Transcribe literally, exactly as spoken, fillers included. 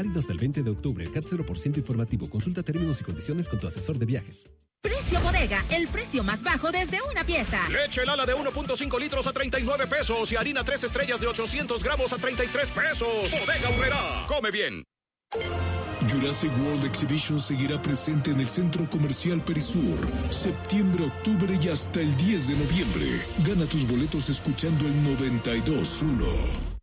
Hasta el veinte de octubre, C A T cero por ciento informativo. Consulta términos y condiciones con tu asesor de viajes. Precio bodega, el precio más bajo desde una pieza. Leche Lala de uno punto cinco litros a treinta y nueve pesos y harina tres estrellas de ochocientos gramos a treinta y tres pesos. Bodega Aurrerá. Come bien. Jurassic World Exhibition seguirá presente en el Centro Comercial Perisur, septiembre, octubre y hasta el diez de noviembre. Gana tus boletos escuchando el noventa y dos punto uno.